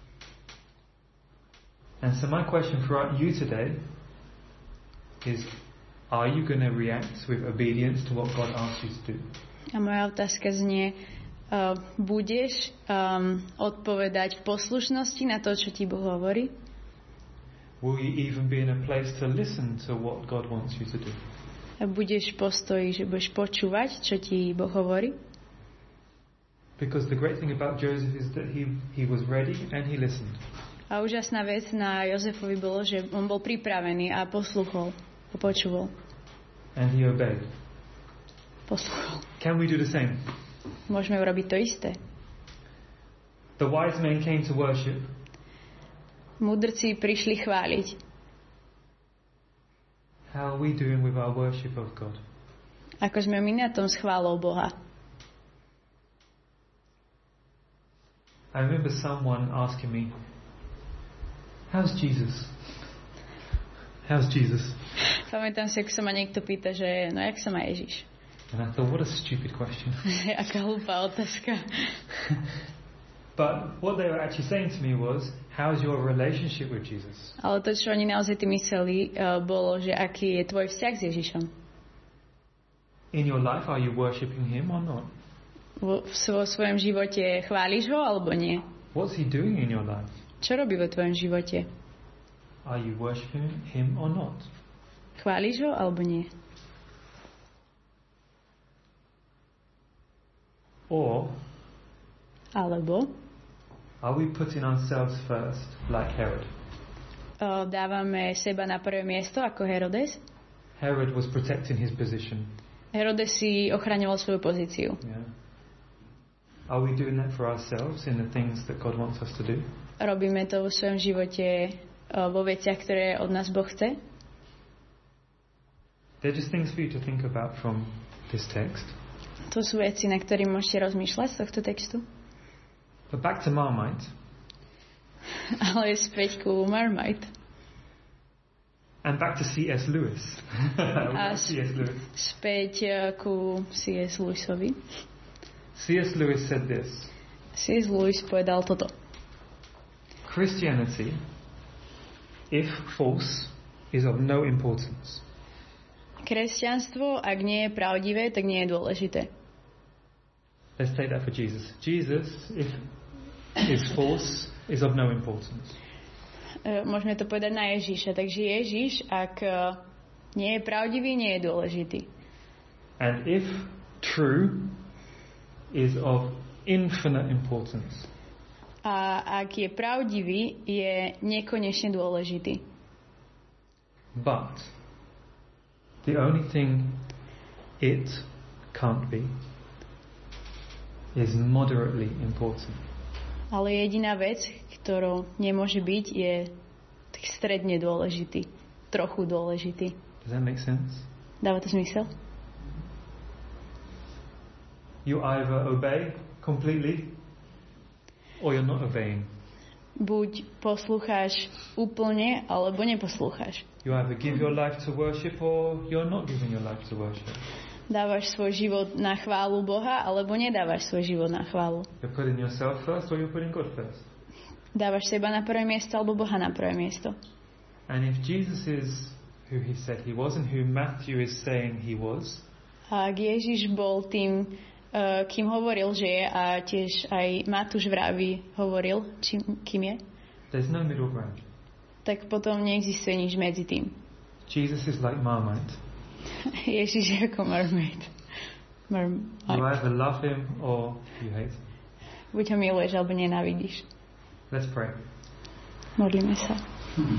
[SPEAKER 1] And so my question for you today is, are you going to react with obedience to what God asks you to do?
[SPEAKER 2] A moja otázka znie, uh, budeš um, odpovedať v poslušnosti na to, čo ti Boh hovorí?
[SPEAKER 1] Will you even be in a place to listen to what God wants you to do?
[SPEAKER 2] A budeš v postoji, že budeš počúvať, čo ti Boh hovorí?
[SPEAKER 1] Because the great thing about Joseph is that he, he was ready and he listened.
[SPEAKER 2] A úžasná vec na Jozefovi bolo, že on bol pripravený a posluchol, a počúval.
[SPEAKER 1] And he obeyed.
[SPEAKER 2] Posluchol.
[SPEAKER 1] Can we do the same?
[SPEAKER 2] Môžeme urobiť to isté.
[SPEAKER 1] The wise men came to worship.
[SPEAKER 2] Mudrci prišli chváliť.
[SPEAKER 1] How are we doing with our worship of God?
[SPEAKER 2] Ako sme my na tom s chválou Boha?
[SPEAKER 1] I remember someone asking me, how's Jesus? How's Jesus?
[SPEAKER 2] Pamätám si, ako sa ma niekto pýta, že no jak sa má Ježiš?
[SPEAKER 1] And I thought, what a stupid question.
[SPEAKER 2] Aká hlúpa otázka.
[SPEAKER 1] But what they were actually saying to me was, how's your relationship with Jesus?
[SPEAKER 2] Ale to, čo oni naozaj tým mysleli, uh, bolo, že aký je tvoj vzťah s Ježišom.
[SPEAKER 1] In your life, are you worshiping him or not?
[SPEAKER 2] Vo, vo svojom živote chváliš ho alebo nie?
[SPEAKER 1] What's he doing in your life?
[SPEAKER 2] Čo robí vo tvojom živote?
[SPEAKER 1] Are you worshiping him or not?
[SPEAKER 2] Chváliš ho alebo nie?
[SPEAKER 1] Or
[SPEAKER 2] alebo
[SPEAKER 1] are we putting ourselves first like Herod?
[SPEAKER 2] Uh, dávame seba na prvé miesto ako Herodes?
[SPEAKER 1] Herod was protecting his position.
[SPEAKER 2] Herodes si ochraňoval svoju pozíciu.
[SPEAKER 1] Yeah. Are we doing that for ourselves in the things that God wants us to do?
[SPEAKER 2] Robíme to vo svojom živote uh, vo veciach, ktoré od nás Boh chce?
[SPEAKER 1] They're just things for you to think about from this text.
[SPEAKER 2] To sú veci, na ktorým môžete rozmýšľať z tohto textu.
[SPEAKER 1] But back to Marmite.
[SPEAKER 2] Ale späť ku Marmite.
[SPEAKER 1] And back to C S Lewis.
[SPEAKER 2] A
[SPEAKER 1] C S Lewis.
[SPEAKER 2] Späť ku C S Lewisovi.
[SPEAKER 1] C S Lewis said this.
[SPEAKER 2] C S Lewis povedal toto.
[SPEAKER 1] Christianity, if false, is of no importance.
[SPEAKER 2] Kresťanstvo, ak nie je pravdivé, tak nie je dôležité.
[SPEAKER 1] Let's take that for Jesus. Jesus, if is false, is of no importance.
[SPEAKER 2] Môžeme to povedať na Ježíša. Takže Ježíš, ak nie je pravdivý, nie je dôležitý.
[SPEAKER 1] And if true, is of infinite importance.
[SPEAKER 2] A ak je pravdivý, je nekonečne dôležitý.
[SPEAKER 1] But the only thing it can't be is moderately important.
[SPEAKER 2] Ale jediná vec, ktorou nemôže byť, je tak stredne dôležitý. Trochu dôležitý.
[SPEAKER 1] Does that make sense?
[SPEAKER 2] Dáva to zmysel?
[SPEAKER 1] You either obey completely or you're not obeying.
[SPEAKER 2] Buď poslúcháš úplne, alebo neposlúcháš.
[SPEAKER 1] You either give your life to worship or you're not giving your life to worship.
[SPEAKER 2] Dávaš svoj život na chválu Boha, alebo nedávaš svoj život na chválu.
[SPEAKER 1] You're putting yourself first or you're putting God first.
[SPEAKER 2] Dávaš seba na prvé miesto, alebo Boha na prvé miesto.
[SPEAKER 1] And if Jesus is who he said he was and who Matthew is saying he was,
[SPEAKER 2] a ak Ježiš bol tým, uh, kým hovoril, že je, a tiež aj Matúš vraví hovoril, čím, kým je,
[SPEAKER 1] there's no middle ground.
[SPEAKER 2] Tak potom neexistuje nič medzi tým.
[SPEAKER 1] Jesus is like Marmite.
[SPEAKER 2] Ježiš je ako Marmite. Marmite.
[SPEAKER 1] You either love him or you hate him.
[SPEAKER 2] Buď ho miluješ, alebo nenávidíš.
[SPEAKER 1] Let's pray.
[SPEAKER 2] Modlíme sa. Hmm.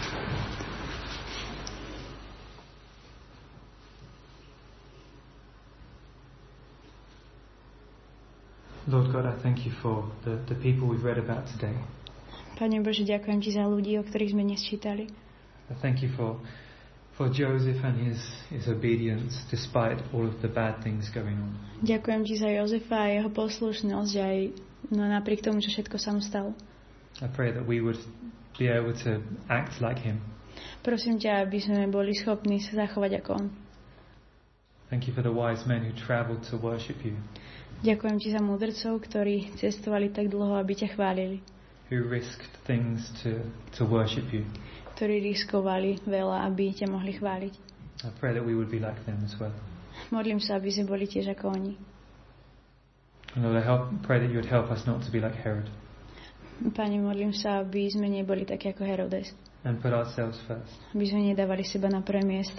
[SPEAKER 1] Lord God, I thank you for the, the people we've read about today.
[SPEAKER 2] Pane Bože, ďakujem Ti za ľudí, o ktorých sme dnes čítali.
[SPEAKER 1] I thank you for for Joseph and his his obedience despite all of the bad things going on.
[SPEAKER 2] Ďakujem Ti za Jozefa a jeho poslušnosť aj no, napriek tomu, že všetko sa mu stalo.
[SPEAKER 1] I pray that we would be able to act like him.
[SPEAKER 2] Prosím ťa, aby sme boli schopní sa zachovať ako on.
[SPEAKER 1] Thank you for the wise men who traveled to worship you.
[SPEAKER 2] Ďakujem Ti za múdrcov, ktorí cestovali tak dlho, aby ťa chválili.
[SPEAKER 1] Who risked things to to worship you.
[SPEAKER 2] Ktorí riskovali veľa, aby ťa mohli chváliť.
[SPEAKER 1] I pray that we would be like them as well.
[SPEAKER 2] Modlím sa, aby sme boli tiež ako oni.
[SPEAKER 1] And Lord, I help, pray that you would help us not to be like Herod.
[SPEAKER 2] Pane, modlím sa, aby sme neboli takí ako Herodes.
[SPEAKER 1] And put ourselves first.
[SPEAKER 2] Aby sme nedávali seba na prvé miesto.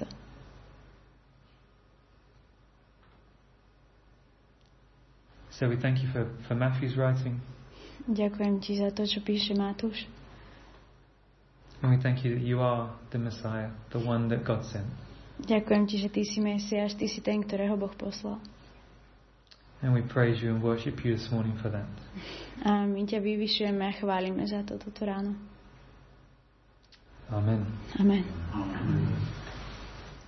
[SPEAKER 1] So we thank you for, for Matthew's writing.
[SPEAKER 2] Ďakujem Ti za to, čo píše Matúš.
[SPEAKER 1] And we thank you that you are the Messiah, the one that God sent.
[SPEAKER 2] Ďakujem Ti, že Ty si Mesiáš, Ty si ten, ktorého Boh poslal.
[SPEAKER 1] And we praise you and worship you this morning for that.
[SPEAKER 2] A my ťa vyvyšujeme a chválime za to toto ráno.
[SPEAKER 1] Amen.
[SPEAKER 2] Amen.
[SPEAKER 10] Amen.